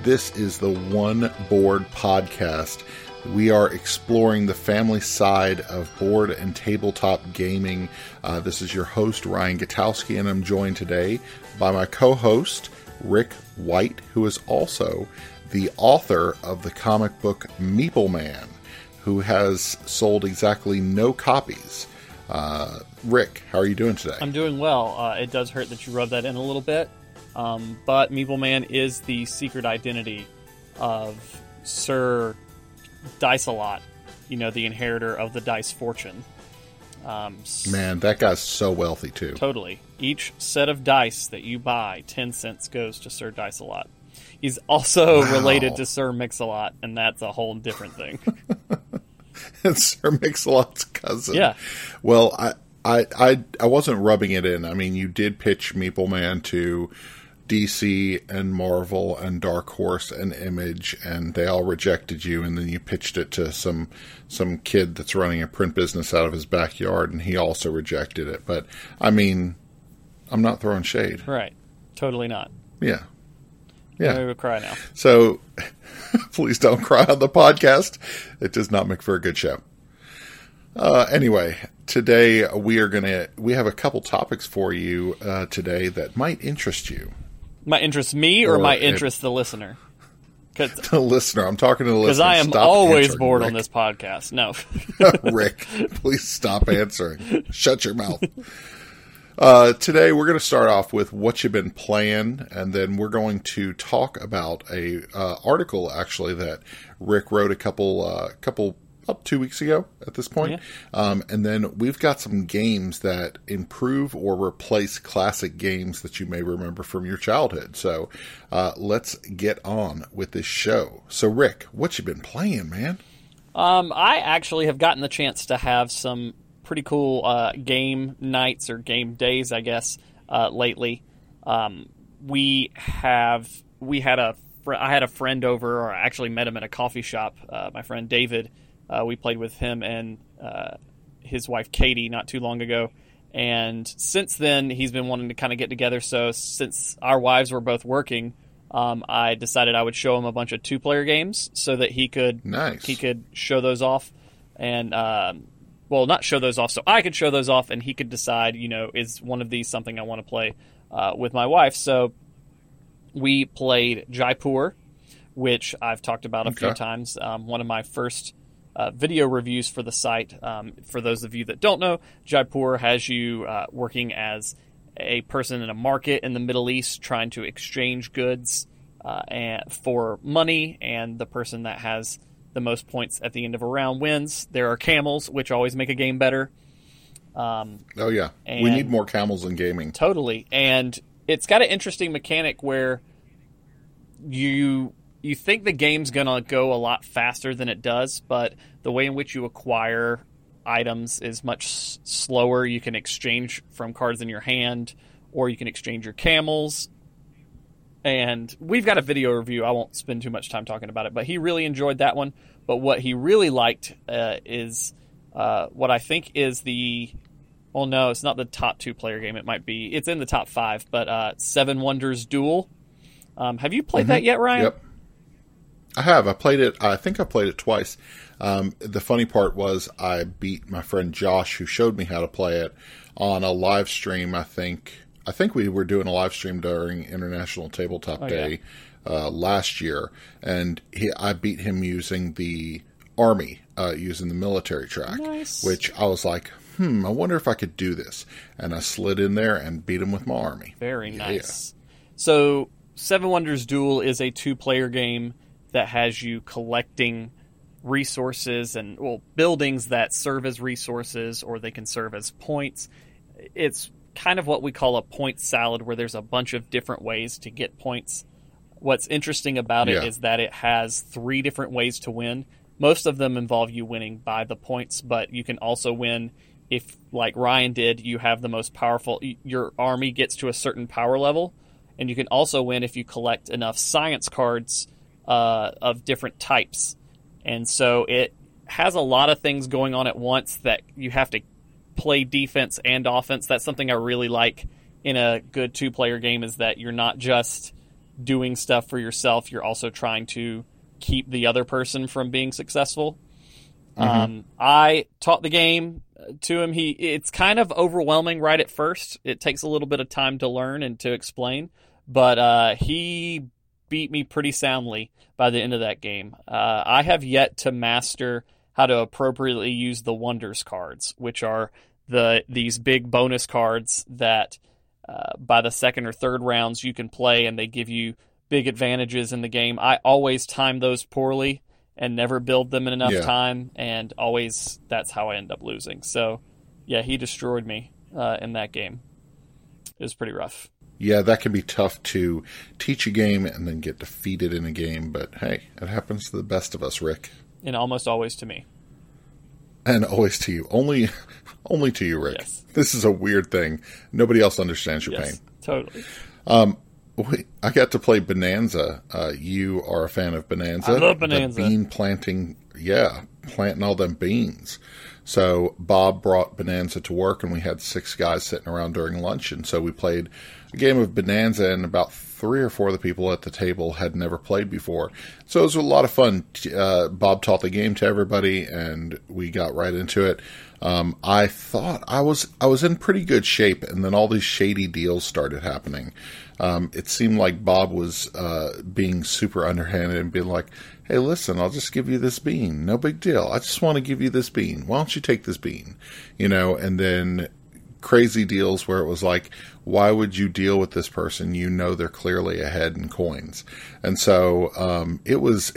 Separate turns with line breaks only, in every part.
This is the One Board Podcast. We are exploring the family side of board and tabletop gaming. This is your host, Ryan Gutowski, and I'm joined today by my co-host, Rick White, who is also the author of the comic book Meeple Man, who has sold exactly no copies. Rick, how are you doing today?
I'm doing well. It does hurt that you rubbed that in a little bit, but Meeple Man is the secret identity of Sir Dice-A-Lot, the inheritor of the dice fortune.
Man, that guy's so wealthy, too.
Totally. Each set of dice that you buy, 10 cents goes to Sir Dice-A-Lot. He's also related to Sir Mix-A-Lot, and that's a whole different thing.
It's Sir Mix-A-Lot's cousin.
Yeah.
Well, I wasn't rubbing it in. I mean, you did pitch Meeple Man to DC and Marvel and Dark Horse and Image, and they all rejected you, and then you pitched it to some kid that's running a print business out of his backyard, and he also rejected it. But, I mean, I'm not throwing shade.
Right. Totally not.
Yeah. Yeah.
Maybe we'll cry now.
So, please don't cry on the podcast. It does not make for a good show. Anyway, today we have a couple topics for you today that might interest you.
Might interest me or might interest the listener?
The listener. I'm talking to the listener.
Because I am always bored on this podcast. No.
Rick, please stop answering. Shut your mouth. Today we're going to start off with what you've been playing, and then we're going to talk about a article actually that Rick wrote a couple up 2 weeks ago at this point. Yeah. And then we've got some games that improve or replace classic games that you may remember from your childhood. So let's get on with this show. So Rick, what you been playing, man?
I actually have gotten the chance to have some pretty cool game nights or game days, I guess, lately. I had a friend over, or I actually met him at a coffee shop. My friend David. We played with him and his wife Katie not too long ago. And since then, he's been wanting to kind of get together. So since our wives were both working, I decided I would show him a bunch of two-player games so that he could show those off. And, not show those off. So I could show those off and he could decide, is one of these something I want to play with my wife. So we played Jaipur, which I've talked about a few times. One of my first video reviews for the site. For those of you that don't know, Jaipur has you working as a person in a market in the Middle East trying to exchange goods for money, and the person that has the most points at the end of a round wins. There are camels, which always make a game better.
We need more camels in gaming.
Totally. And it's got an interesting mechanic where you think the game's going to go a lot faster than it does, but the way in which you acquire items is much slower. You can exchange from cards in your hand, or you can exchange your camels. And we've got a video review. I won't spend too much time talking about it, but he really enjoyed that one. But what he really liked is what I think is it's not the top two-player game. It's in the top 5, but Seven Wonders Duel. Have you played that yet, Ryan?
Yep. I have. I played it. I think I played it twice. The funny part was I beat my friend Josh, who showed me how to play it, on a live stream. I think we were doing a live stream during International Tabletop Day last year, and I beat him using the Army, using the military track.
Nice.
Which I was like, I wonder if I could do this. And I slid in there and beat him with my Army.
Very nice. So Seven Wonders Duel is a two-player game that has you collecting resources and buildings that serve as resources, or they can serve as points. It's kind of what we call a point salad, where there's a bunch of different ways to get points. What's interesting about it is that it has 3 different ways to win. Most of them involve you winning by the points, but you can also win if, like Ryan did, you have the most powerful, your army gets to a certain power level, and you can also win if you collect enough science cards of different types. And so it has a lot of things going on at once that you have to play defense and offense. That's something I really like in a good two-player game, is that you're not just doing stuff for yourself, you're also trying to keep the other person from being successful. I taught the game to him. It's kind of overwhelming right at first. It takes a little bit of time to learn and to explain, but he beat me pretty soundly by the end of that game. I have yet to master how to appropriately use the Wonders cards, which are these big bonus cards that by the second or third rounds you can play, and they give you big advantages in the game. I always time those poorly and never build them in enough time, and always that's how I end up losing. So, yeah, he destroyed me in that game. It was pretty rough.
Yeah, that can be tough to teach a game and then get defeated in a game, but hey, it happens to the best of us, Rick.
And almost always to me.
And always to you. Only to you, Rick.
Yes.
This is a weird thing. Nobody else understands your pain.
Totally.
I got to play Bonanza. You are a fan of Bonanza.
I love Bonanza.
The bean planting, planting all them beans. So Bob brought Bonanza to work, and we had 6 guys sitting around during lunch, and so we played a game of Bonanza, and about 3 or 4 of the people at the table had never played before. So it was a lot of fun. Bob taught the game to everybody, and we got right into it. I thought I was in pretty good shape, and then all these shady deals started happening. It seemed like Bob was being super underhanded and being like, hey, listen, I'll just give you this bean. No big deal. I just want to give you this bean. Why don't you take this bean? And then crazy deals where it was like, why would you deal with this person? You know they're clearly ahead in coins. And so it was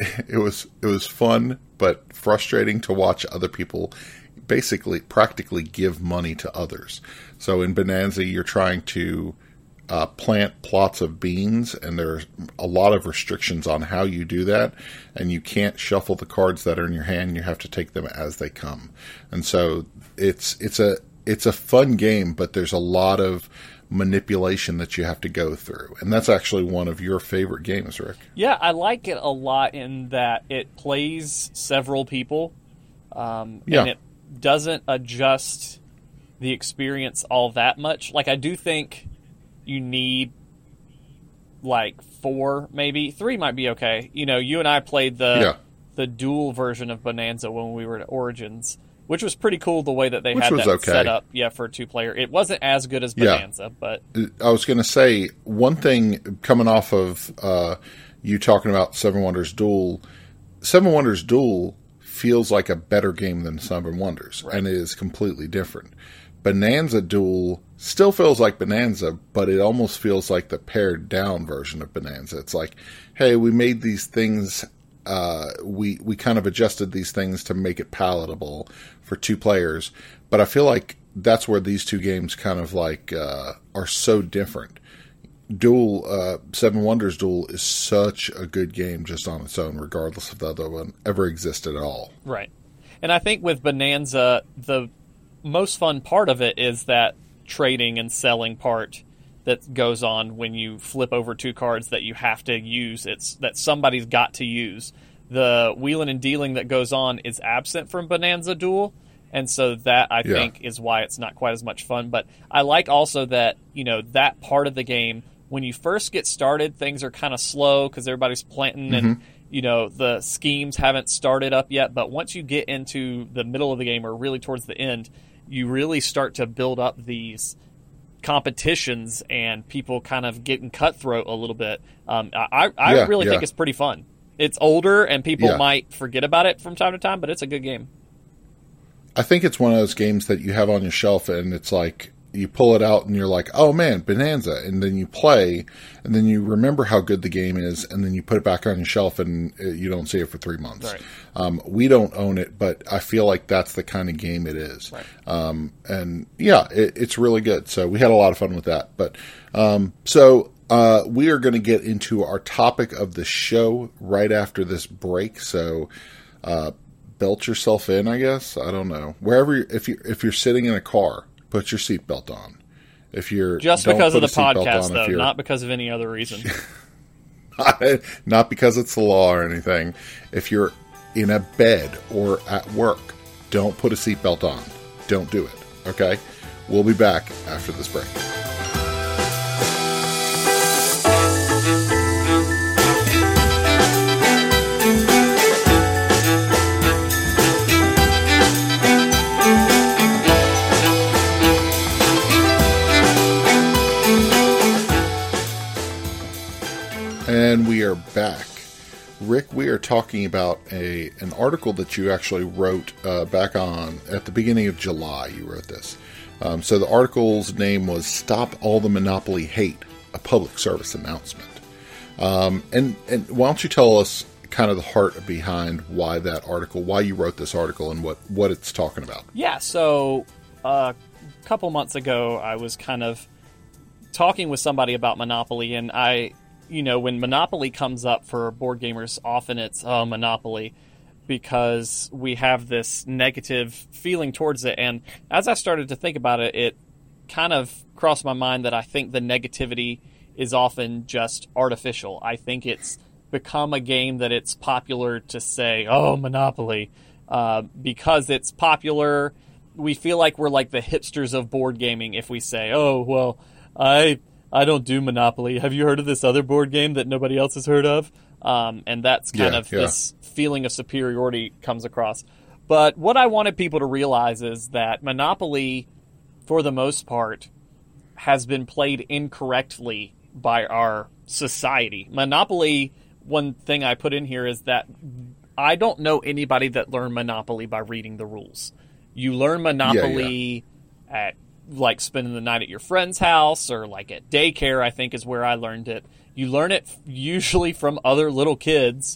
fun, but frustrating to watch other people practically give money to others. So in Bonanza, you're trying to plant plots of beans, and there's a lot of restrictions on how you do that, and you can't shuffle the cards that are in your hand. You have to take them as they come. And so it's a fun game, but there's a lot of manipulation that you have to go through. And that's actually one of your favorite games, Rick.
Yeah, I like it a lot in that it plays several people, and it doesn't adjust the experience all that much. Like, I do think you need like 4, maybe 3 might be okay. You and I played the dual version of Bonanza when we were at Origins, which was pretty cool the way that they had that set up. Yeah, for a 2-player. It wasn't as good as Bonanza, but
I was going to say one thing coming off of you talking about Seven Wonders Duel. Seven Wonders Duel feels like a better game than Seven Wonders, and it is completely different. Bonanza Duel still feels like Bonanza, but it almost feels like the pared down version of Bonanza. It's like, hey, we made these things, we kind of adjusted these things to make it palatable for 2 players. But I feel like that's where these 2 games kind of like are so different. Seven Wonders Duel is such a good game just on its own, regardless if the other one ever existed at all.
Right. And I think with Bonanza, the most fun part of it is that trading and selling part that goes on when you flip over 2 cards that you have to use. It's that somebody's got to use. The wheeling and dealing that goes on is absent from Bonanza Duel, and so that, I think, is why it's not quite as much fun. But I like also that, that part of the game, when you first get started, things are kind of slow because everybody's planting and the schemes haven't started up yet. But once you get into the middle of the game, or really towards the end, you really start to build up these competitions and people kind of getting cutthroat a little bit. I really think it's pretty fun. It's older and people might forget about it from time to time, but it's a good game.
I think it's one of those games that you have on your shelf and it's like, you pull it out and you're like, oh man, Bonanza. And then you play and then you remember how good the game is. And then you put it back on your shelf and you don't see it for 3 months.
Right.
We don't own it, but I feel like that's the kind of game it is.
Right.
And it's really good. So we had a lot of fun with that. But, we are going to get into our topic of the show right after this break. So, belt yourself in, I guess. I don't know. If you're sitting in a car, put your seatbelt on. If you're
just because of the podcast, though, not because of any other reason.
Not because it's the law or anything. If you're in a bed or at work, don't put a seatbelt on. Don't do it. Okay? We'll be back after this break. are back. Rick, we are talking about an article that you actually wrote back on at the beginning of July. You wrote this. So the article's name was "Stop All the Monopoly Hate: A Public Service Announcement." And why don't you tell us kind of the heart behind why you wrote this article, and what it's talking about?
Yeah. So a couple months ago, I was kind of talking with somebody about Monopoly, and when Monopoly comes up for board gamers, often it's Monopoly, because we have this negative feeling towards it. And as I started to think about it, it kind of crossed my mind that I think the negativity is often just artificial. I think it's become a game that it's popular to say, "Oh, Monopoly," because it's popular. We feel like we're like the hipsters of board gaming if we say, "Oh, well, I don't do Monopoly. Have you heard of this other board game that nobody else has heard of?" And that's kind of this feeling of superiority comes across. But what I wanted people to realize is that Monopoly, for the most part, has been played incorrectly by our society. Monopoly, one thing I put in here is that I don't know anybody that learned Monopoly by reading the rules. You learn Monopoly at like spending the night at your friend's house, or like at daycare, I think is where I learned it. You learn it usually from other little kids,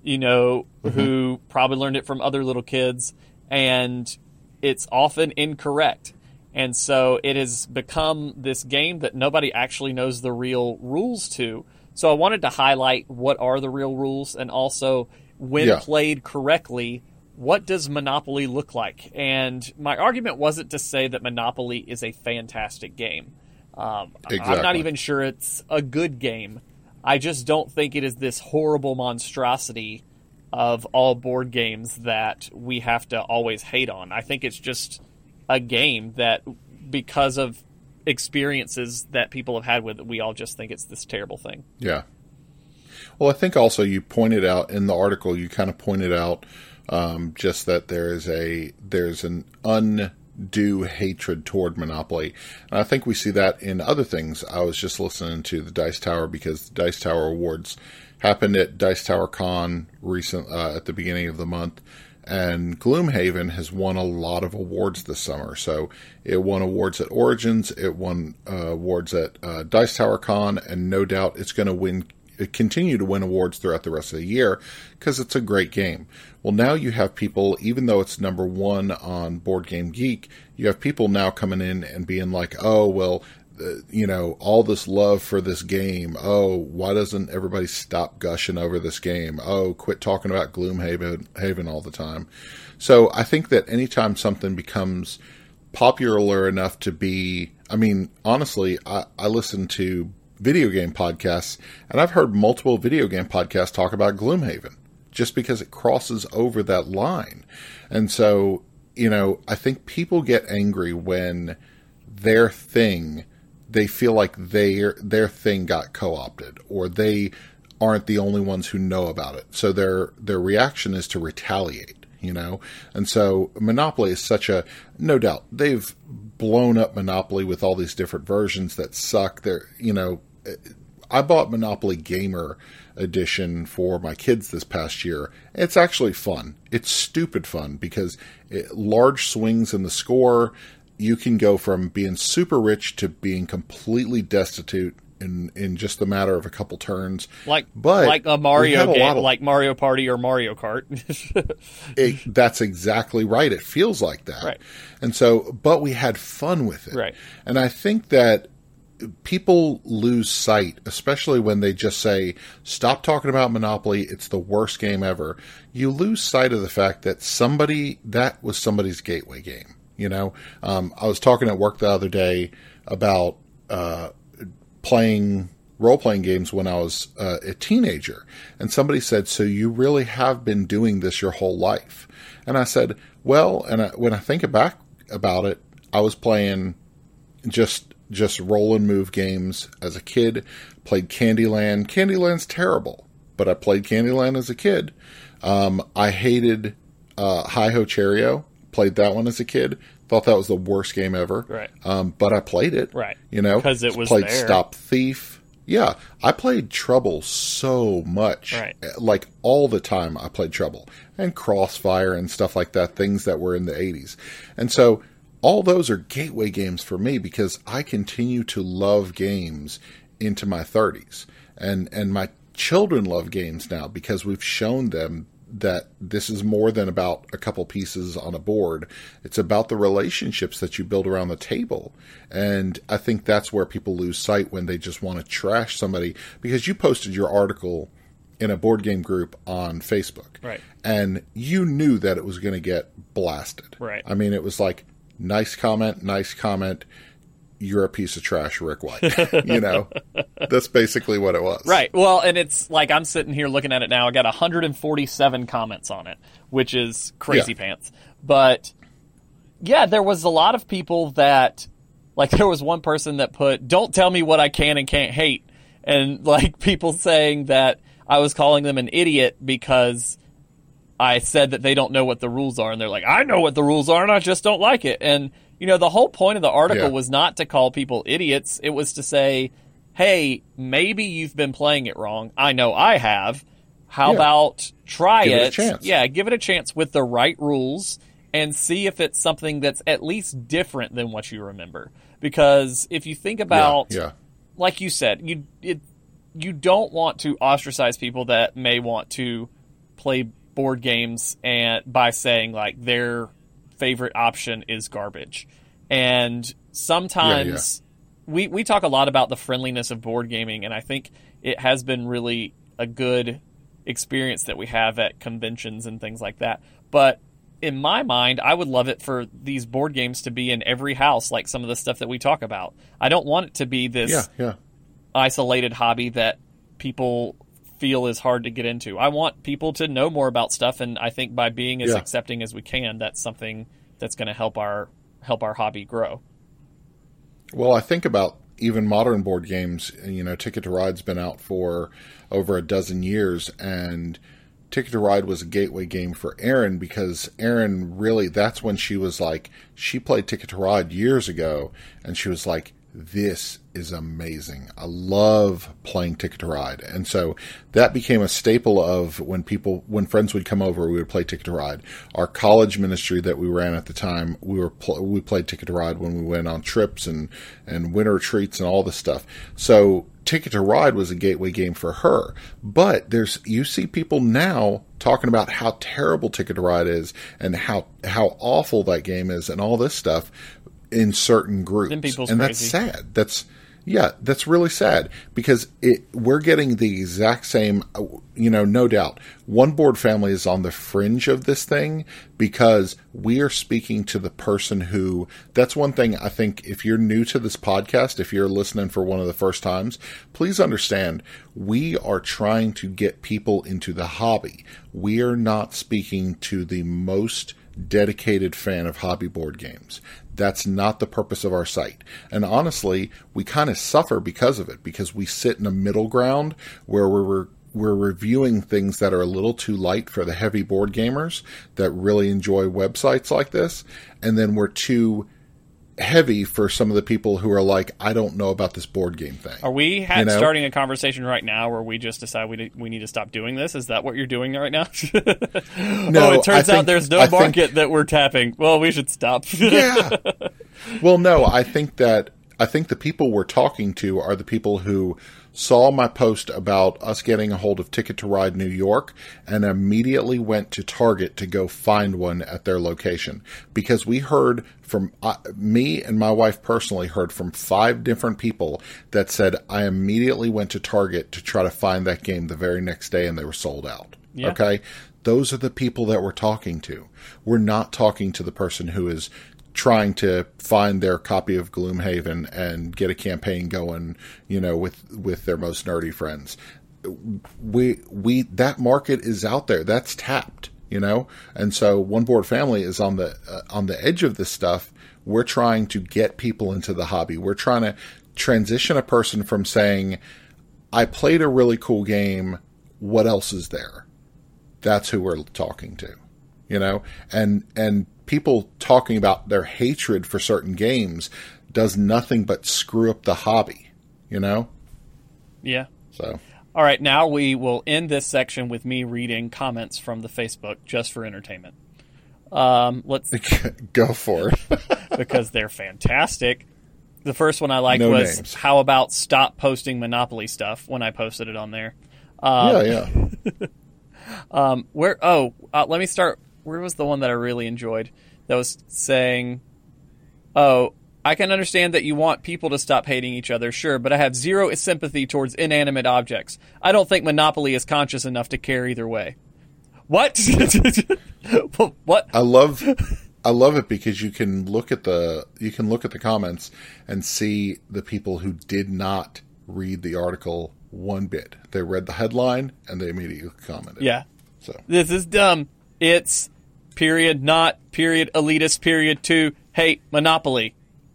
who probably learned it from other little kids, and it's often incorrect. And so it has become this game that nobody actually knows the real rules to. So I wanted to highlight what are the real rules, and also, when played correctly, what does Monopoly look like? And my argument wasn't to say that Monopoly is a fantastic game.
Exactly.
I'm not even sure it's a good game. I just don't think it is this horrible monstrosity of all board games that we have to always hate on. I think it's just a game that, because of experiences that people have had with it, we all just think it's this terrible thing.
Yeah. Well, I think also you pointed out in the article, you kind of pointed out just that there's an undue hatred toward Monopoly. And I think we see that in other things. I was just listening to the Dice Tower, because the Dice Tower Awards happened at Dice Tower Con at the beginning of the month. And Gloomhaven has won a lot of awards this summer. So it won awards at Origins, it won awards at Dice Tower Con, and no doubt it's going to continue to win awards throughout the rest of the year, because it's a great game. Well, now you have people, even though it's number one on Board Game Geek, you have people now coming in and being like, "Oh, well, all this love for this game. Oh, why doesn't everybody stop gushing over this game? Oh, quit talking about Gloomhaven all the time." So I think that anytime something becomes popular enough to be, honestly, I listen to video game podcasts, and I've heard multiple video game podcasts talk about Gloomhaven, just because it crosses over that line. And so, I think people get angry when they feel like their thing got co-opted, or they aren't the only ones who know about it. So their reaction is to retaliate, And so Monopoly is no doubt, they've blown up Monopoly with all these different versions that suck. I bought Monopoly Gamer Edition for my kids this past year. It's actually fun. It's stupid fun, because large swings in the score. You can go from being super rich to being completely destitute in just a matter of a couple turns.
Like a Mario game, like Mario Party or Mario Kart.
That's exactly right. It feels like that.
Right.
And so, but we had fun with it.
Right.
And I think that people lose sight, especially when they just say, "Stop talking about Monopoly. It's the worst game ever." You lose sight of the fact that that was somebody's gateway game. I was talking at work the other day about playing role-playing games when I was a teenager. And somebody said, "So you really have been doing this your whole life?" And I said, well, when I think back about it, I was playing just roll and move games as a kid. Played Candyland. Candyland's terrible, but I played Candyland as a kid. I hated Hi-Ho Cherry-O. Played that one as a kid. Thought that was the worst game ever.
Right.
But I played it.
Right.
Because
it was
played
there.
Stop Thief. Yeah, I played Trouble so much.
Right.
Like all the time I played Trouble. And Crossfire and stuff like that, things that were in the 80s. And so all those are gateway games for me because I continue to love games into my 30s. And my children love games now because we've shown them that this is more than about a couple pieces on a board. It's about the relationships that you build around the table. And I think that's where people lose sight when they just want to trash somebody, because you posted your article in a board game group on Facebook.
Right.
And you knew that it was going to get blasted.
Right.
I mean, it was like, nice comment. You're a piece of trash, Rick White. You know, that's basically what it was.
Right. Well, and it's like I'm sitting here looking at it now. I got 147 comments on it, which is crazy pants. But yeah, there was a lot of people that, like, there was one person that put, "Don't tell me what I can and can't hate," and like people saying that I was calling them an idiot because I said that they don't know what the rules are, and they're like, "I know what the rules are, and I just don't like it." And you know, the whole point of the article was not to call people idiots. It was to say, hey, maybe you've been playing it wrong. I know I have. How about try
Give
it?
it a chance.
Yeah, give it a chance with the right rules and see if it's something that's at least different than what you remember. Because if you think about, like you said, you don't want to ostracize people that may want to play board games and by saying like their favorite option is garbage. And sometimes we talk a lot about the friendliness of board gaming, and I think it has been really a good experience that we have at conventions and things like that. But in my mind, I would love it for these board games to be in every house, like some of the stuff that we talk about. I don't want it to be this isolated hobby that people feel is hard to get into. I want people to know more about stuff, and I think by being as accepting as we can, that's something that's going to help our hobby grow.
Well, I think about even modern board games. You know, Ticket to Ride's been out for over a dozen years, and Ticket to Ride was a gateway game for Erin because Erin really, that's when she was like, she played Ticket to Ride years ago, and she was like, this is amazing. I love playing Ticket to Ride. And so that became a staple of when friends would come over, we would play Ticket to Ride. Our college ministry that we ran at the time, we played Ticket to Ride when we went on trips and winter retreats and all this stuff. So Ticket to Ride was a gateway game for her. But you see people now talking about how terrible Ticket to Ride is and how awful that game is and all this stuff in certain groups. And that's sad. That's really sad because we're getting the exact same, no doubt. One Board Family is on the fringe of this thing because we are speaking to the person who, that's one thing I think if you're new to this podcast, if you're listening for one of the first times, please understand we are trying to get people into the hobby. We are not speaking to the most dedicated fan of hobby board games. That's not the purpose of our site. And honestly, we kind of suffer because of it, because we sit in a middle ground where we're reviewing things that are a little too light for the heavy board gamers that really enjoy websites like this. And then we're too heavy for some of the people who are like, I don't know about this board game thing.
Are we starting a conversation right now where we just decide we need to stop doing this? Is that what you're doing right now? No, it turns out there's no market that we're tapping. Well, we should stop.
Yeah. Well, no, I think the people we're talking to are the people who saw my post about us getting a hold of Ticket to Ride New York and immediately went to Target to go find one at their location. Because we heard from, me and my wife personally heard from 5 different people that said, I immediately went to Target to try to find that game the very next day and they were sold out. Yeah. Okay? Those are the people that we're talking to. We're not talking to the person who is trying to find their copy of Gloomhaven and get a campaign going, with their most nerdy friends. That market is out there. That's tapped, And so One Board Family is on the edge of this stuff. We're trying to get people into the hobby. We're trying to transition a person from saying, I played a really cool game. What else is there? That's who we're talking to, and people talking about their hatred for certain games does nothing but screw up the hobby,
Yeah.
So,
All right, now we will end this section with me reading comments from the Facebook just for entertainment. Let's
go for it.
because they're fantastic. The first one I liked
No
was,
names.
how about stop posting Monopoly stuff when I posted it on there.
Yeah.
Let me start. Where was the one that I really enjoyed? That was saying, oh, I can understand that you want people to stop hating each other, sure, but I have zero sympathy towards inanimate objects. I don't think Monopoly is conscious enough to care either way. What? What?
I love it because you can look at the comments and see the people who did not read the article one bit. They read the headline and they immediately commented.
Yeah.
So
This is dumb. It's period, not period, elitist period, to hate Monopoly.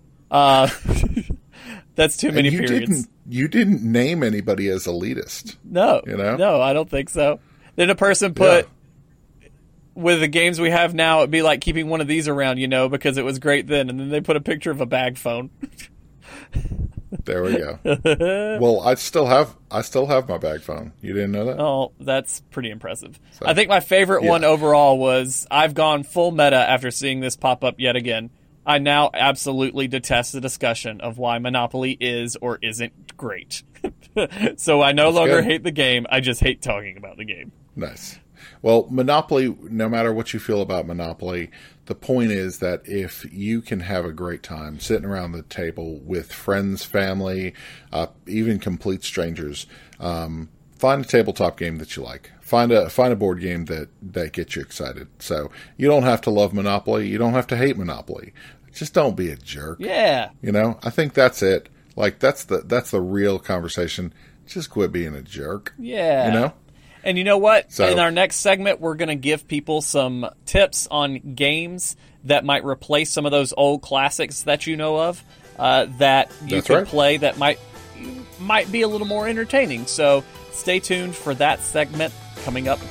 That's too many periods.
You didn't name anybody as elitist.
No.
You know?
No, I don't think so. Then a person put, with the games we have now, it'd be like keeping one of these around, because it was great then. And then they put a picture of a bag phone.
There we go. Well, I still have my bag phone. You didn't know that?
Oh, that's pretty impressive. So, I think my favorite one overall was, I've gone full meta after seeing this pop up yet again. I now absolutely detest the discussion of why Monopoly is or isn't great. So I no longer hate the game. I just hate talking about the game.
Nice. Well, Monopoly, no matter what you feel about Monopoly, the point is that if you can have a great time sitting around the table with friends, family, even complete strangers, find a tabletop game that you like. Find a board game that gets you excited. So you don't have to love Monopoly. You don't have to hate Monopoly. Just don't be a jerk.
Yeah.
I think that's it. Like, that's the real conversation. Just quit being a jerk.
Yeah. And you know what? So, in our next segment, we're going to give people some tips on games that might replace some of those old classics that you know of, that you can play that might be a little more entertaining. So stay tuned for that segment coming up.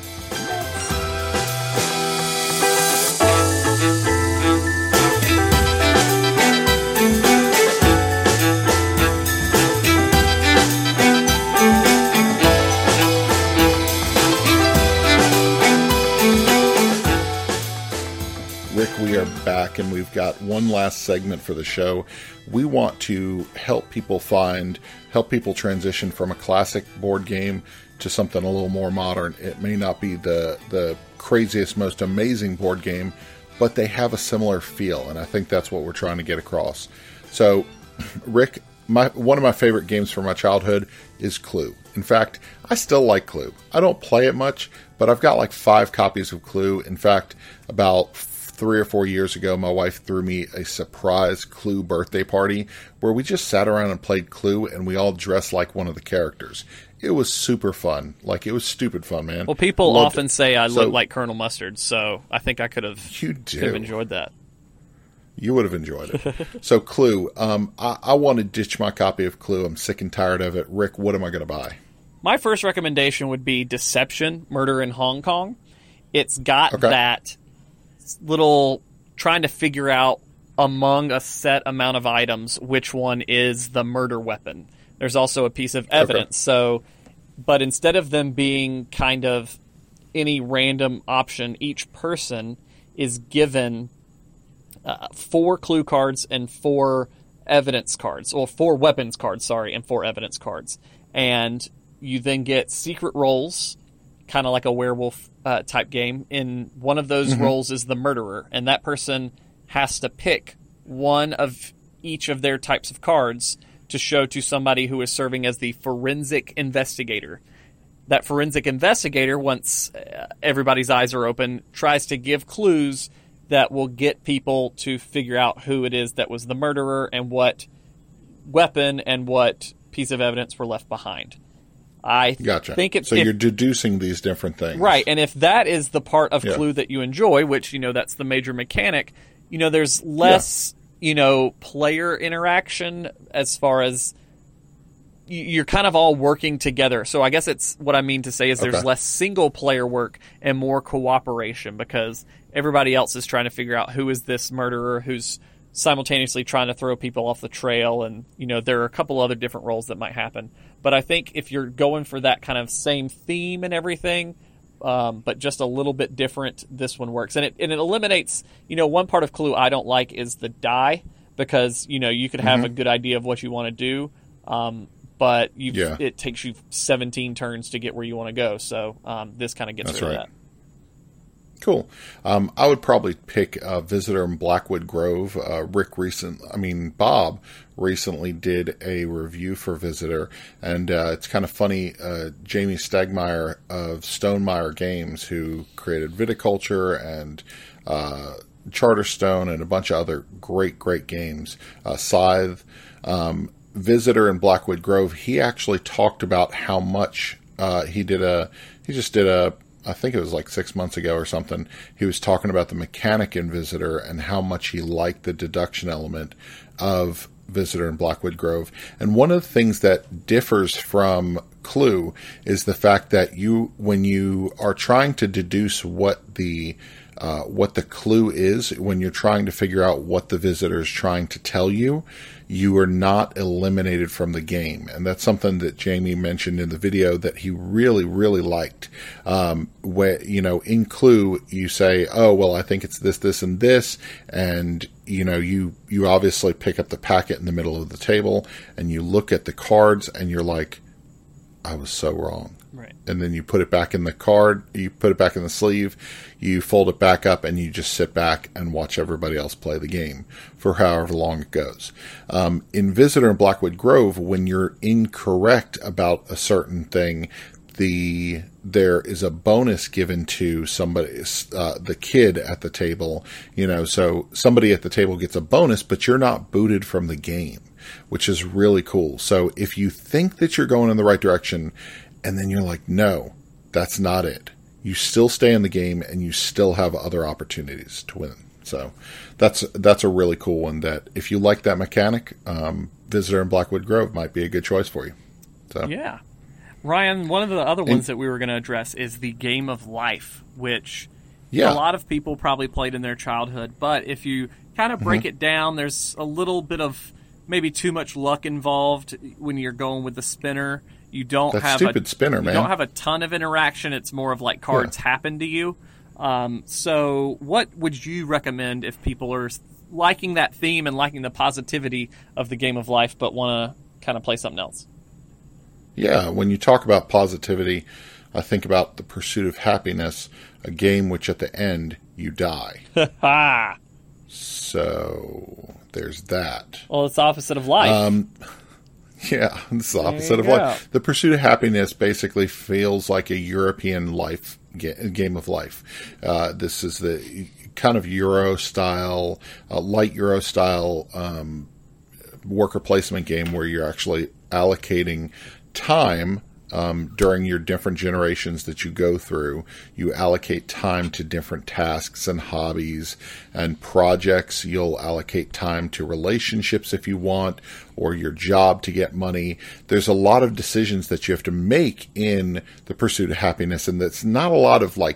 Rick, we are back, and we've got one last segment for the show. We want to help people transition from a classic board game to something a little more modern. It may not be the craziest, most amazing board game, but they have a similar feel, and I think that's what we're trying to get across. So, Rick, one of my favorite games from my childhood is Clue. In fact, I still like Clue. I don't play it much, but I've got like 5 copies of Clue. In fact, about 3 or 4 years ago, my wife threw me a surprise Clue birthday party where we just sat around and played Clue, and we all dressed like one of the characters. It was super fun. Like, it was stupid fun, man.
Well, people often say I look like Colonel Mustard, so I think I could have enjoyed that.
You would have enjoyed it. So, Clue. I want to ditch my copy of Clue. I'm sick and tired of it. Rick, what am I going to buy?
My first recommendation would be Deception, Murder in Hong Kong. It's got that little trying to figure out among a set amount of items which one is the murder weapon. There's also a piece of evidence. But instead of them being kind of any random option, each person is given 4 clue cards and 4 evidence cards, or 4 weapons cards, and 4 evidence cards. And you then get secret roles, kind of like a werewolf type game. In one of those roles is the murderer, and that person has to pick one of each of their types of cards to show to somebody who is serving as the forensic investigator. That forensic investigator, once everybody's eyes are open, tries to give clues that will get people to figure out who it is that was the murderer and what weapon and what piece of evidence were left behind. I think
so you're deducing these different things.
Right, and if that is the part of Clue that you enjoy, which, that's the major mechanic, there's less, player interaction as far as you're kind of all working together. So I guess it's what I mean to say is there's less single player work and more cooperation because everybody else is trying to figure out who is this murderer who's simultaneously trying to throw people off the trail, and there are a couple other different roles that might happen. But I think if you're going for that kind of same theme and everything, but just a little bit different, this one works. And it eliminates, one part of Clue I don't like is the die, because you could have a good idea of what you want to do, but it takes you 17 turns to get where you want to go. So this kind of gets rid of that.
Cool. I would probably pick Visitor in Blackwood Grove. Bob recently did a review for Visitor, and it's kind of funny. Jamie Stegmaier of Stonemaier Games, who created Viticulture and Charterstone and a bunch of other great games, Scythe, Visitor in Blackwood Grove, he actually talked about how much he just did a I think it was like 6 months ago or something, he was talking about the mechanic in Visitor and how much he liked the deduction element of Visitor in Blackwood Grove. And one of the things that differs from Clue is the fact that when you are trying to deduce what the clue is, when you're trying to figure out what the visitor is trying to tell you, you are not eliminated from the game. And that's something that Jamie mentioned in the video that he really, really liked. In Clue, you say, oh, well, I think it's this, this, and this. And, you obviously pick up the packet in the middle of the table and you look at the cards and you're like, I was so wrong.
Right.
And then you put it back in the card, you put it back in the sleeve, you fold it back up, and you just sit back and watch everybody else play the game for however long it goes. In Visitor in Blackwood Grove, when you're incorrect about a certain thing, there is a bonus given to somebody, the kid at the table, so somebody at the table gets a bonus, but you're not booted from the game, which is really cool. So if you think that you're going in the right direction, and then you're like, no, that's not it, you still stay in the game and you still have other opportunities to win. So that's a really cool one that if you like that mechanic, Visitor in Blackwood Grove might be a good choice for you. So
yeah. Ryan, one of the other ones that we were going to address is the Game of Life, which a lot of people probably played in their childhood. But if you kind of break it down, there's a little bit of maybe too much luck involved when you're going with the spinner. You don't have
stupid spinner, man.
You don't have a ton of interaction. It's more of like cards happen to you. So what would you recommend if people are liking that theme and liking the positivity of the Game of Life but want to kind of play something else?
Yeah, when you talk about positivity, I think about the Pursuit of Happiness, a game which at the end you die. So there's that.
Well, it's the opposite of life.
Yeah, it's the opposite of life. The Pursuit of Happiness basically feels like a European life game of life. This is the kind of Euro style, light Euro style worker placement game where you're actually allocating time during your different generations that you go through. You allocate time to different tasks and hobbies and projects. You'll allocate time to relationships if you want, or your job to get money. There's a lot of decisions that you have to make in the Pursuit of Happiness, and that's not a lot of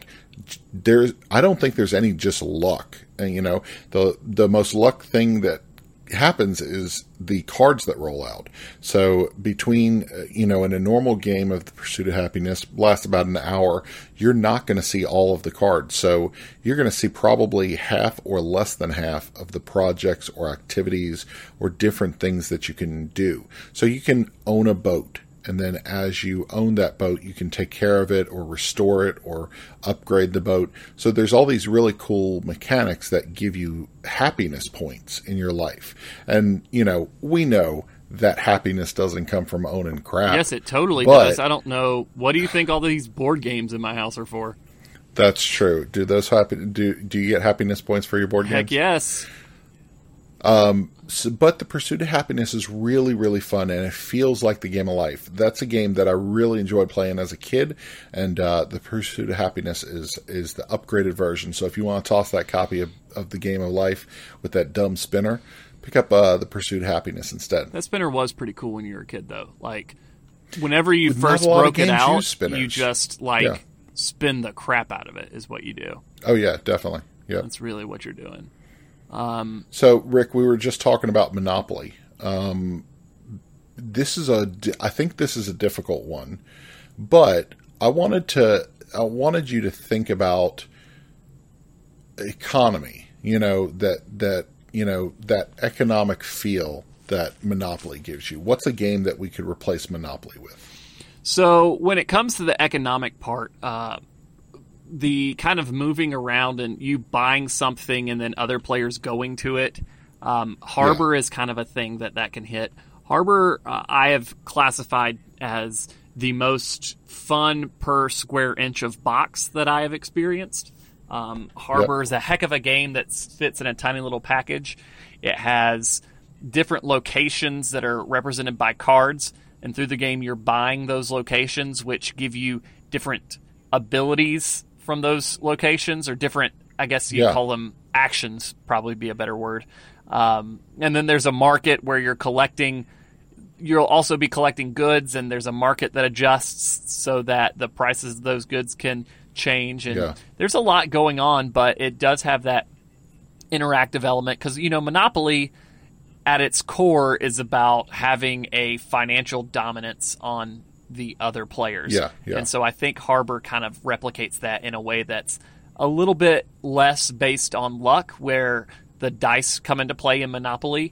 I don't think there's any just luck. And, the most luck thing that happens is the cards that roll out. So between, in a normal game of the Pursuit of Happiness, lasts about an hour, you're not going to see all of the cards. So you're going to see probably half or less than half of the projects or activities or different things that you can do. So you can own a boat. And then as you own that boat, you can take care of it or restore it or upgrade the boat. So there's all these really cool mechanics that give you happiness points in your life. And, we know that happiness doesn't come from owning crap.
Yes, it totally does. I don't know. What do you think all these board games in my house are for?
That's true. Do you get happiness points for your board games?
Heck yes.
But the Pursuit of Happiness is really, really fun, and it feels like the Game of Life. That's a game that I really enjoyed playing as a kid, and the Pursuit of Happiness is the upgraded version. So if you want to toss that copy of the Game of Life with that dumb spinner, pick up the Pursuit of Happiness instead.
That spinner was pretty cool when you were a kid, though. Like, whenever you first broke it out, you just, spin the crap out of it is what you do.
Oh, yeah, definitely. Yeah,
that's really what you're doing.
So, Rick, we were just talking about Monopoly. I think this is a difficult one, but I wanted you to think about economy. That economic feel that Monopoly gives you. What's a game that we could replace Monopoly with?
So when it comes to the economic part, the kind of moving around and you buying something and then other players going to it, Harbor is kind of a thing that can hit. Harbor, I have classified as the most fun per square inch of box that I have experienced. Harbor is a heck of a game that fits in a tiny little package. It has different locations that are represented by cards, and through the game you're buying those locations, which give you different abilities from those locations, or different, I guess you'd call them actions, probably be a better word. And then there's a market where you'll also be collecting goods, and there's a market that adjusts so that the prices of those goods can change. And there's a lot going on, but it does have that interactive element because, Monopoly at its core is about having a financial dominance on the other players. And so I think Harbor kind of replicates that in a way that's a little bit less based on luck, where the dice come into play in Monopoly.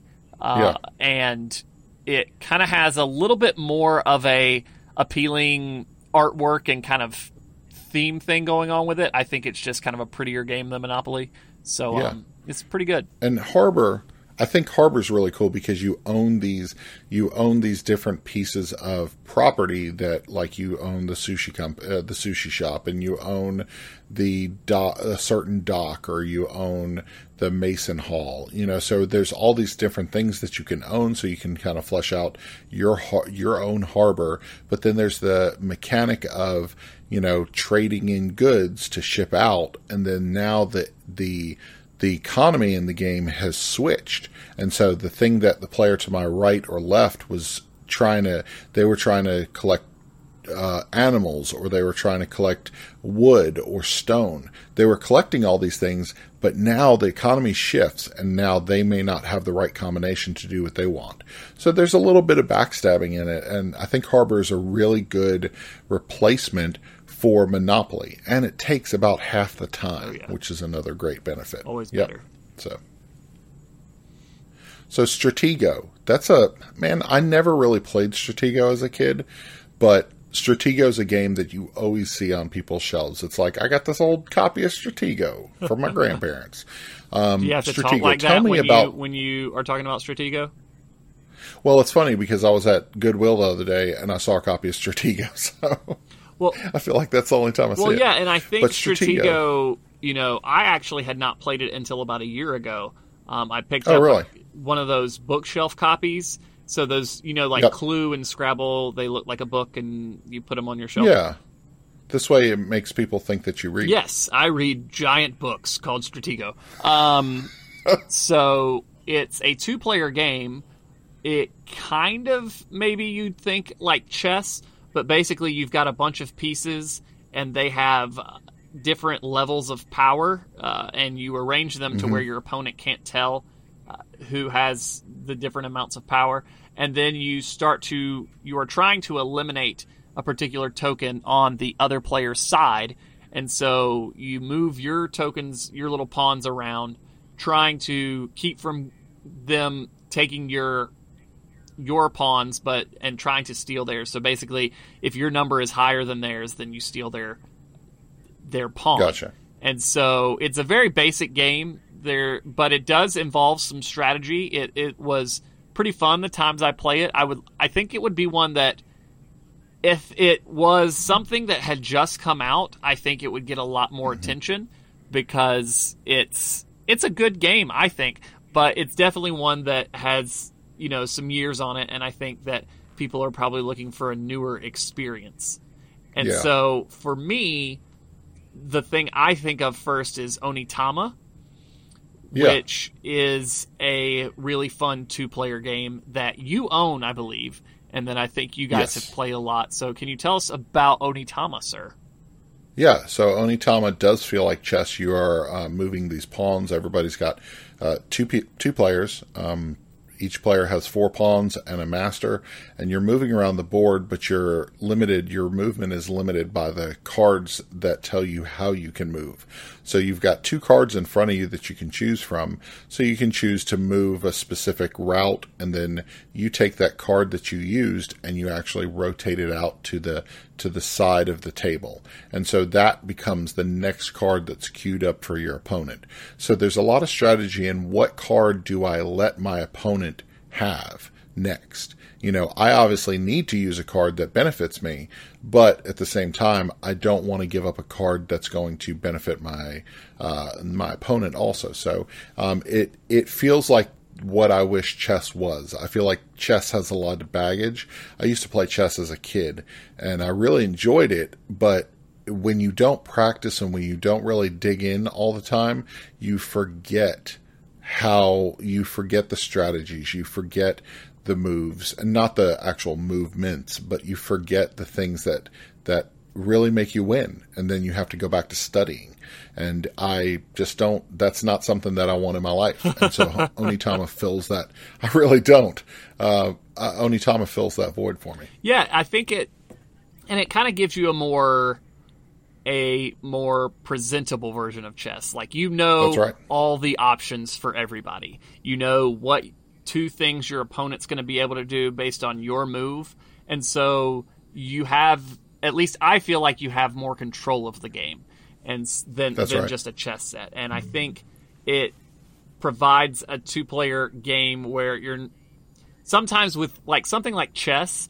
And it kind of has a little bit more of a appealing artwork and kind of theme thing going on with it. I think it's just kind of a prettier game than Monopoly. So it's pretty good.
And I think Harbor's really cool because you own these different pieces of property that, like, you own the sushi shop, and you own a certain dock, or you own the Mason Hall. So there's all these different things that you can own, so you can kind of flesh out your own harbor. But then there's the mechanic of trading in goods to ship out, and then now the economy in the game has switched. And so the thing that the player to my right or left was they were trying to collect animals, or they were trying to collect wood or stone. They were collecting all these things, but now the economy shifts, and now they may not have the right combination to do what they want. So there's a little bit of backstabbing in it, and I think Harbor is a really good replacement for Monopoly, and it takes about half the time, which is another great benefit.
Always better.
So Stratego, I never really played Stratego as a kid, but Stratego is a game that you always see on people's shelves. It's like, I got this old copy of Stratego from my grandparents.
Do you have to
Stratego,
talk like that when you are talking about Stratego?
Well, it's funny because I was at Goodwill the other day and I saw a copy of Stratego, so I feel like that's the only time I see it.
Well, yeah, and I think Stratego, I actually had not played it until about a year ago. I picked up one of those bookshelf copies. So those, Clue and Scrabble, they look like a book, and you put them on your shelf.
Yeah. This way it makes people think that you read.
Yes, I read giant books called Stratego. So it's a 2-player game. It kind of, maybe you'd think like chess, but basically you've got a bunch of pieces, and they have different levels of power, and you arrange them to where your opponent can't tell who has the different amounts of power. And then you are trying to eliminate a particular token on the other player's side. And so you move your tokens, your little pawns around, trying to keep from them taking your pawns, and trying to steal theirs. So basically, if your number is higher than theirs, then you steal their pawn.
Gotcha.
And so it's a very basic game there, but it does involve some strategy. It was pretty fun the times I play it. I think it would be one that, if it was something that had just come out, I think it would get a lot more attention, because it's a good game, I think, but it's definitely one that has, some years on it, and I think that people are probably looking for a newer experience. And so for me, the thing I think of first is Onitama, which is a really fun 2-player game that you own, I believe, and then I think you guys have played a lot. So can you tell us about Onitama, sir?
Yeah, so Onitama does feel like chess. You are moving these pawns. Everybody's got two players. Each player has 4 pawns and a master, and you're moving around the board, but you're limited. Your movement is limited by the cards that tell you how you can move. So you've got 2 cards in front of you that you can choose from. So you can choose to move a specific route, and then you take that card that you used and you actually rotate it out to the side of the table. And so that becomes the next card that's queued up for your opponent. So there's a lot of strategy in what card do I let my opponent have next. I obviously need to use a card that benefits me, but at the same time, I don't want to give up a card that's going to benefit my opponent also. So it feels like what I wish chess was. I feel like chess has a lot of baggage. I used to play chess as a kid, and I really enjoyed it, but when you don't practice and when you don't really dig in all the time, you forget the strategies, you forget the moves, and not the actual movements, but you forget the things that really make you win, and then you have to go back to studying. And I just don't, that's not something that I want in my life. And so Onitama fills that. I really don't. Onitama fills that void for me.
Yeah, I think it kind of gives you a more presentable version of chess. Like,
That's right.
all the options for everybody. You know what 2 things your opponent's going to be able to do based on your move. And so you have, at least I feel like you have more control of the game than
right.
just a chess set. And I think it provides a 2-player game where you're sometimes with like something like chess,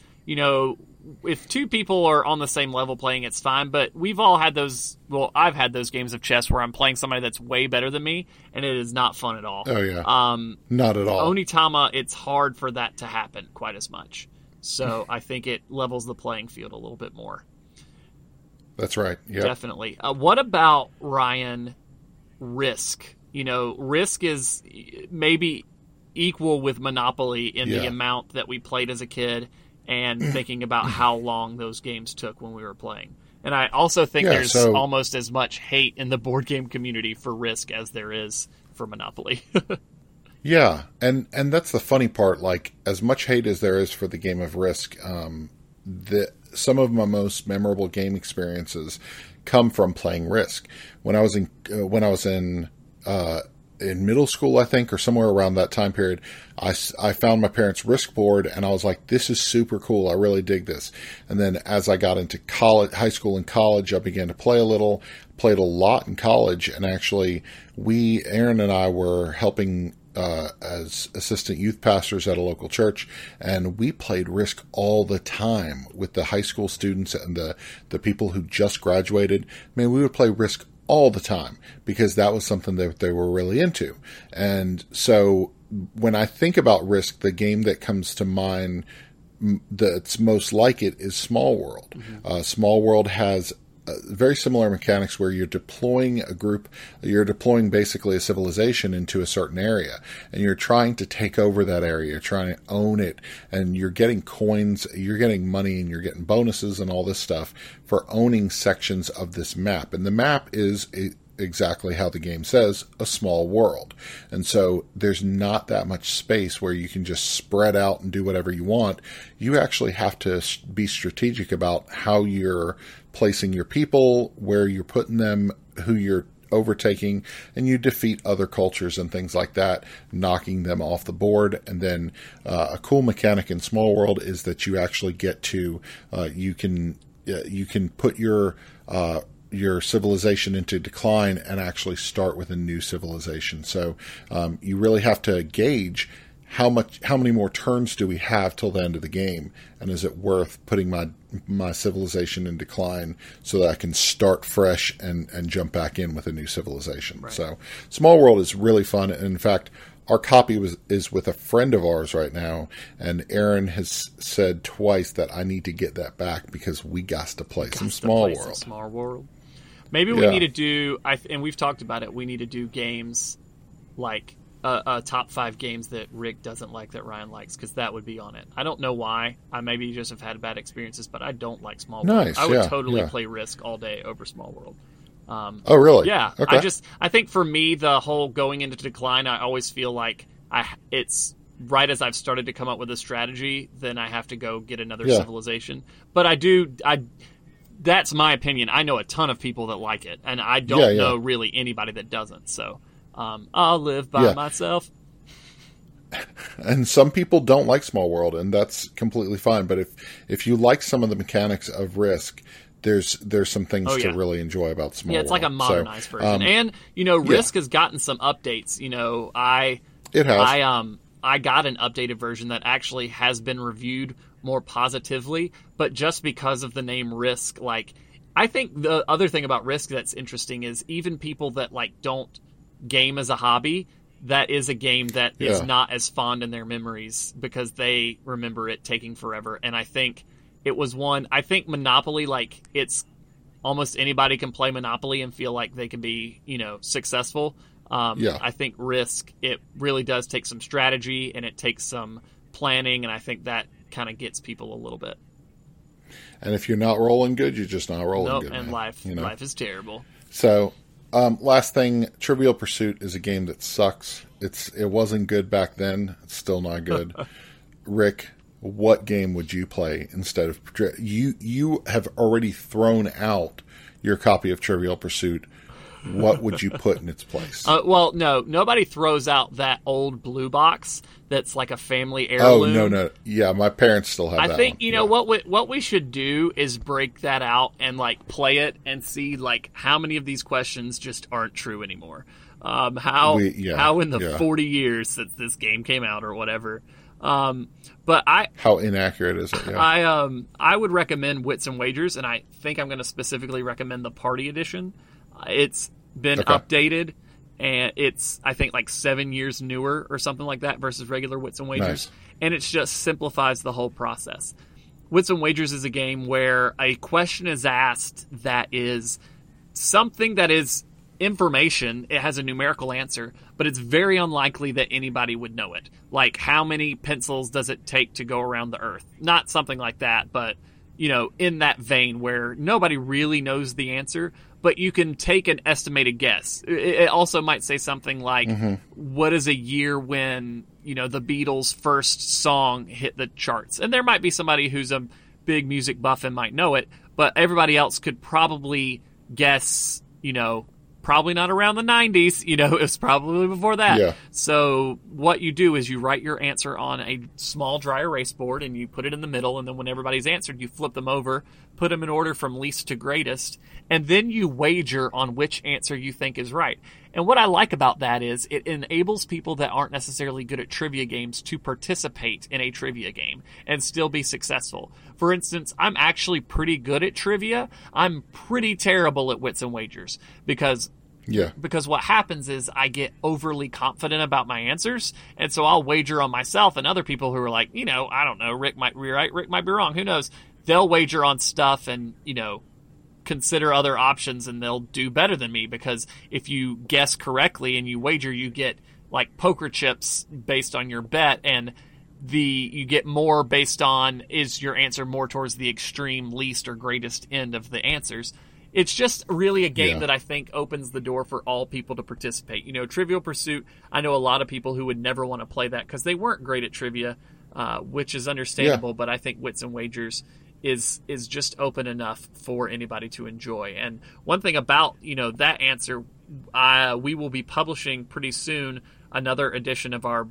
if 2 people are on the same level playing, it's fine. But we've all had those. Well, I've had those games of chess where I'm playing somebody that's way better than me, and it is not fun at all.
Oh yeah, not at all.
Onitama, it's hard for that to happen quite as much. So I think it levels the playing field a little bit more.
That's right. Yeah,
definitely. What about, Ryan, Risk? Risk is maybe equal with Monopoly in the amount that we played as a kid, and thinking about how long those games took when we were playing. And I also think there's almost as much hate in the board game community for Risk as there is for Monopoly.
Yeah, and that's the funny part. Like, as much hate as there is for the game of Risk, some of my most memorable game experiences come from playing Risk. When I was in middle school, I think, or somewhere around that time period, I found my parents' Risk board, and I was like, this is super cool. I really dig this. And then as I got into high school and college, I began to play a little, played a lot in college. And actually, Aaron and I were helping as assistant youth pastors at a local church, and we played Risk all the time with the high school students and the people who just graduated. Man, we would play Risk all the time because that was something that they were really into. And so when I think about Risk, the game that comes to mind that's most like it is Small World. Mm-hmm. Small World has very similar mechanics where you're deploying basically a civilization into a certain area, and you're trying to take over that area, you're trying to own it, and you're getting coins, you're getting money, and you're getting bonuses and all this stuff for owning sections of this map. And the map is exactly how the game says, a small world. And so there's not that much space where you can just spread out and do whatever you want. You actually have to be strategic about how you're placing your people, where you're putting them, who you're overtaking, and you defeat other cultures and things like that, knocking them off the board. And then a cool mechanic in Small World is that you actually get to you can put your civilization into decline and actually start with a new civilization. So you really have to gauge how many more turns do we have till the end of the game, and is it worth putting my civilization in decline so that I can start fresh and jump back in with a new civilization. Right. So Small World is really fun, and in fact, our copy is with a friend of ours right now, and Aaron has said twice that I need to get that back because we got to play some Small World.
Small World. Maybe we need to do, and we've talked about it, we need to do games like top 5 games that Rick doesn't like that Ryan likes, because that would be on it. I don't know why. I maybe just have had bad experiences, but I don't like Small World.
Nice,
I would totally play Risk all day over Small World.
Oh, really?
Yeah.
Okay.
I think for me, the whole going into decline, I always feel like it's right as I've started to come up with a strategy, then I have to go get another civilization. But that's my opinion. I know a ton of people that like it, and I don't know really anybody that doesn't. So I'll live by myself.
And some people don't like Small World, and that's completely fine. But if you like some of the mechanics of Risk, there's some things to really enjoy about Small World.
Yeah, it's like a modernized version. And, Risk has gotten some updates.
It has.
I got an updated version that actually has been reviewed more positively, but just because of the name Risk, I think the other thing about Risk that's interesting is even people that don't game as a hobby, that is a game that is not as fond in their memories because they remember it taking forever. And I think it was I think Monopoly, it's almost anybody can play Monopoly and feel like they can be, successful. I think Risk, it really does take some strategy and it takes some planning, and I think that kind of gets people a little bit.
And if you're not rolling good, you're just not rolling good.
And life is terrible.
So, last thing, Trivial Pursuit is a game that sucks. It wasn't good back then. It's still not good. Rick, what game would you play instead of you have already thrown out your copy of Trivial Pursuit. What would you put in its place?
Well, no, nobody throws out that old blue box that's like a family heirloom.
Oh, no. Yeah, my parents still have that.
I think, what we should do is break that out and play it and see how many of these questions just aren't true anymore. How in the 40 years since this game came out or whatever. But
how inaccurate is it? Yeah.
I would recommend Wits and Wagers, and I think I'm going to specifically recommend the Party Edition. It's been updated, and it's, I think, 7 years newer or something like that versus regular Wits and Wagers.
Nice.
And it just simplifies the whole process. Wits and Wagers is a game where a question is asked that is something that is information. It has a numerical answer, but it's very unlikely that anybody would know it. Like, how many pencils does it take to go around the Earth? Not something like that, but, in that vein where nobody really knows the answer, but you can take an estimated guess. It also might say something like, what is a year when, the Beatles' first song hit the charts? And there might be somebody who's a big music buff and might know it, but everybody else could probably guess, probably not around the 90s, it was probably before that.
Yeah.
So what you do is you write your answer on a small dry erase board and you put it in the middle, and then when everybody's answered, you flip them over, put them in order from least to greatest, and then you wager on which answer you think is right. And what I like about that is it enables people that aren't necessarily good at trivia games to participate in a trivia game and still be successful. For instance, I'm actually pretty good at trivia. I'm pretty terrible at Wits and Wagers because what happens is I get overly confident about my answers, and so I'll wager on myself and other people who are like, I don't know, Rick might be right, Rick might be wrong, who knows? They'll wager on stuff and, consider other options, and they'll do better than me, because if you guess correctly and you wager, you get poker chips based on your bet, and you get more based on, is your answer more towards the extreme least or greatest end of the answers. It's just really a game that I think opens the door for all people to participate. Trivial Pursuit, I know a lot of people who would never want to play that because they weren't great at trivia, which is understandable, but I think Wits and Wagers is just open enough for anybody to enjoy. And one thing about, that answer, we will be publishing pretty soon another edition of our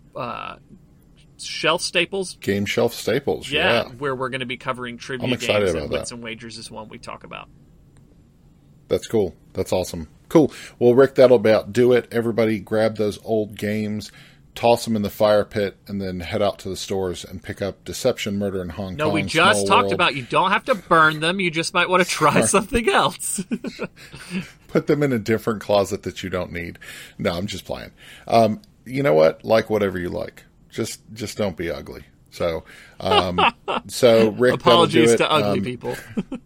Shelf Staples.
Game Shelf Staples,
where we're going to be covering trivia games, and Wits and Wagers is one we talk about.
That's cool. That's awesome. Cool. Well, Rick, that'll about do it. Everybody grab those old games, toss them in the fire pit, and then head out to the stores and pick up Deception, Murder in Hong Kong.
No, we just talked about you don't have to burn them. You just might want to try something else.
Put them in a different closet that you don't need. No, I'm just playing. You know what? Like whatever you like. Just don't be ugly. So, Rick,
apologies to ugly people.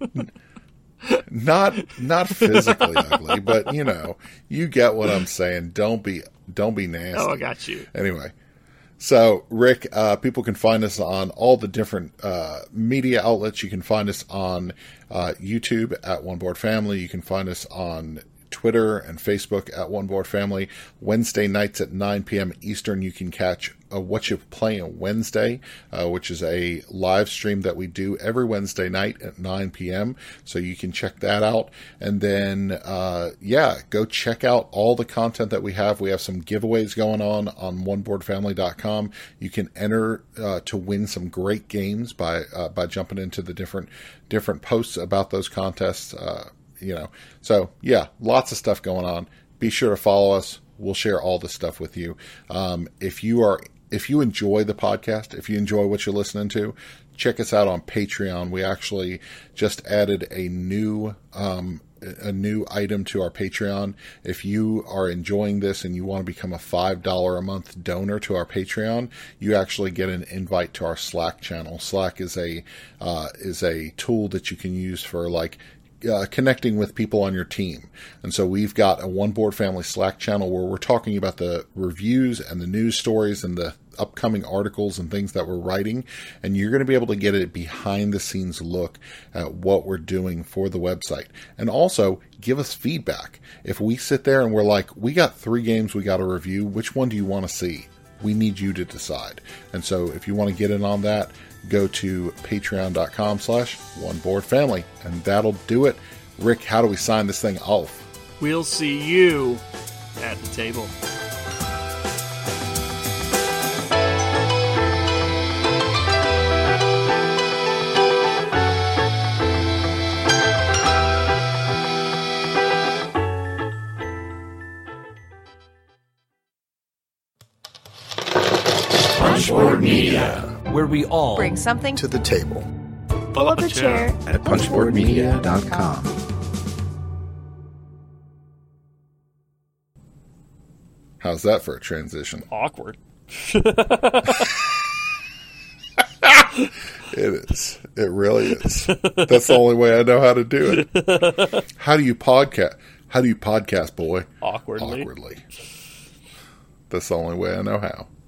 Not physically ugly, but you get what I'm saying. Don't be nasty.
Oh, I got you.
Anyway, so Rick, people can find us on all the different media outlets. You can find us on YouTube at One Board Family. You can find us on Twitter and Facebook at One Board Family. Wednesday nights at 9 p.m. Eastern, you can catch What You Playing Wednesday, which is a live stream that we do every Wednesday night at 9 p.m. So you can check that out. And then, go check out all the content that we have. We have some giveaways going on oneboardfamily.com. You can enter to win some great games by jumping into the different posts about those contests. So yeah, lots of stuff going on. Be sure to follow us. We'll share all this stuff with you. If you enjoy the podcast, if you enjoy what you're listening to, check us out on Patreon. We actually just added a new item to our Patreon. If you are enjoying this and you want to become a $5 a month donor to our Patreon, you actually get an invite to our Slack channel. Slack is a tool that you can use for connecting with people on your team. And so we've got a One Board Family Slack channel where we're talking about the reviews and the news stories and the upcoming articles and things that we're writing. And you're going to be able to get a behind the scenes look at what we're doing for the website. And also give us feedback. If we sit there and we're like, we got 3 games we got to review, which one do you want to see? We need you to decide. And so if you want to get in on that, go to patreon.com/oneboardfamily, and that'll do it. Rick, how do we sign this thing off?
We'll see you at the table.
Punchboard Media,
where we all
bring something
to the table.
Pull up a chair
at punchboardmedia.com.
How's that for a transition?
Awkward.
It is. It really is. That's the only way I know how to do it. How do you podcast, boy?
Awkwardly.
That's the only way I know how.